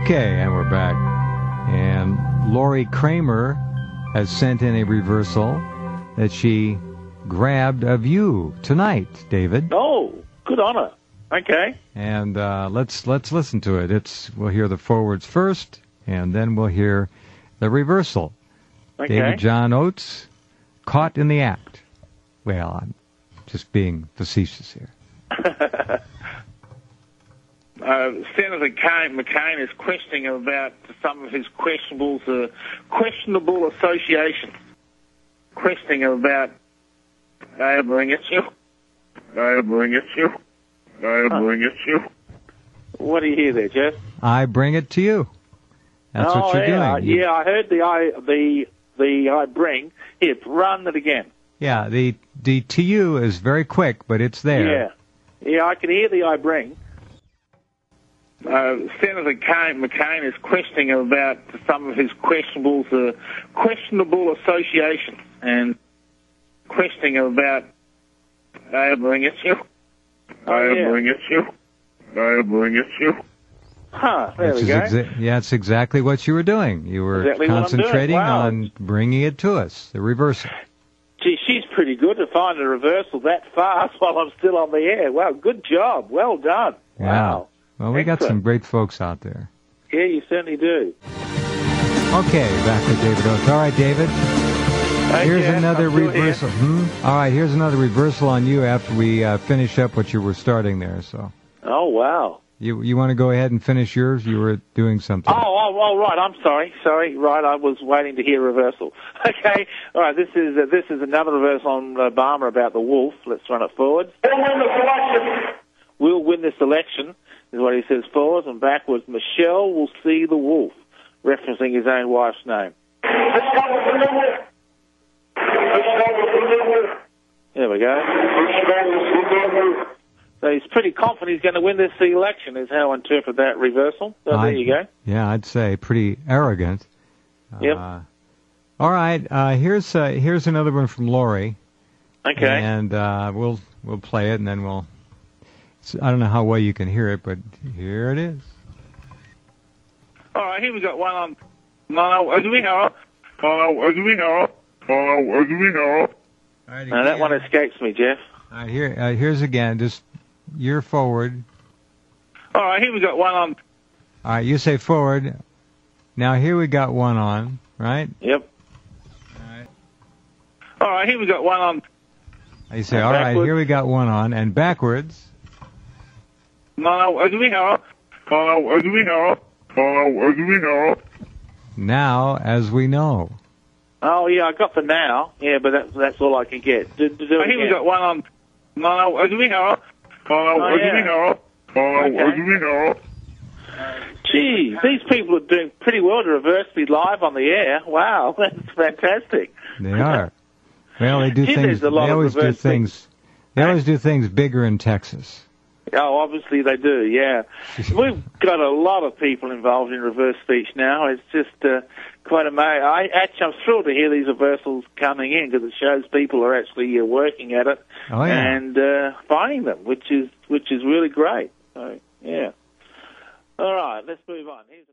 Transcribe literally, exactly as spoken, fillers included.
Okay, and we're back. And Lori Kramer has sent in a reversal that she grabbed of you tonight, David. Oh, good on her. Okay. And uh, let's let's listen to it. It's we'll hear the forwards first, and then we'll hear the reversal. Okay. David John Oates, caught in the act. Well, I'm just being facetious here. Uh, Senator Kane, McCain is questioning about some of his questionable, uh, questionable associations. Questioning about, I bring it you. I bring it you. I bring it you. What do you hear there, Jeff? I bring it to you. That's oh, what you're yeah, doing. You, yeah, I heard the I, the the I bring. Here, run it again. Yeah, the the to you is very quick, but it's there. Yeah, yeah, I can hear the I bring. Uh, Senator Kane, McCain is questioning about some of his questionable, uh, questionable associations and questioning about, I bring it you. Oh, I yeah. bring it you. I bring it you. Huh, there Which we is go. exa- yeah, it's exactly what you were doing. You were Exactly what I'm doing. concentrating Wow. on bringing it to us, the reversal. Gee, she's pretty good to find a reversal that fast while I'm still on the air. Wow, good job. Well done. Wow. Well, we got Excellent. some great folks out there. Yeah, you certainly do. Okay, back with David Oates. All right, David. Hey, Here's Jeff, another I'm still reversal. here. Hmm? All right, here's another reversal on you after we uh, finish up what you were starting there. So Oh, wow. you you want to go ahead and finish yours? You were doing something. Oh, oh, oh, right. I'm sorry. Sorry. Right. I was waiting to hear reversal. Okay. All right. This is uh, this is another reversal on Obama about the wolf. Let's run it forward. We'll win this election. We'll win this election is what he says forwards, and backwards. Michelle will see the wolf, referencing his own wife's name. There we go. So he's pretty confident he's going to win this election, is how I interpret that reversal. So I- there you go. Yeah, I'd say pretty arrogant. Yep. Uh, all right, uh, here's uh, here's another one from Lori. Okay. And uh, we'll we'll play it, and then we'll. I don't know how well you can hear it, but here it is. All right, here we got one on. No, as we know. Oh, as we know. Oh, as we know. All right, Now that one escapes me, Jeff. All right, here uh, here's again. Just you're forward. All right, here we got one on. All right, you say forward. Now here we got one on, right? Yep. All right. All right, here we got one on. You say, And all right, backwards. here we got one on, and backwards. No, as we know. Oh, as we know. Oh, as we know. Now, as we know. Oh yeah, I got the now. Yeah, but that's that's all I can get. Do, do, do it Here we again. got one on. No, as we know. Oh, Oh, as yeah. we know. Oh, Okay. as we know. Gee, these people are doing pretty well to reverse me live on the air. Wow, that's fantastic. They are. Well, they do Gee, things. there's a lot They of always do reverse things. They always do things bigger in Texas. Oh, obviously they do, yeah. We've got a lot of people involved in reverse speech now. It's just uh, quite amazing. I, actually, I'm thrilled to hear these reversals coming in because it shows people are actually uh, working at it Oh yeah. and uh, finding them, which is which is really great. So, yeah. All right, let's move on. Here's